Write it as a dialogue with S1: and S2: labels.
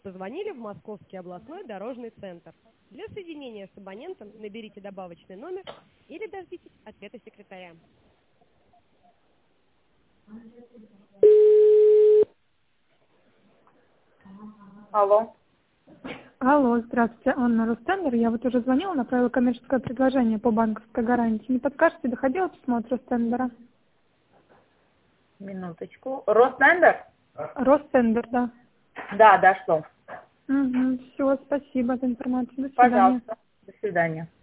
S1: Позвонили в Московский областной дорожный центр. Для соединения с абонентом наберите добавочный номер или дождитесь ответа секретаря. Алло.
S2: Алло, здравствуйте, Анна Ростендер. Я вот уже звонила, направила коммерческое предложение по банковской гарантии. Не подскажете, доходило письмо от Ростендера?
S1: Минуточку. Ростендер?
S2: Ростендер, да.
S1: Да, что?
S2: Угу, все, спасибо за информацию. До свидания.
S1: Пожалуйста. До свидания.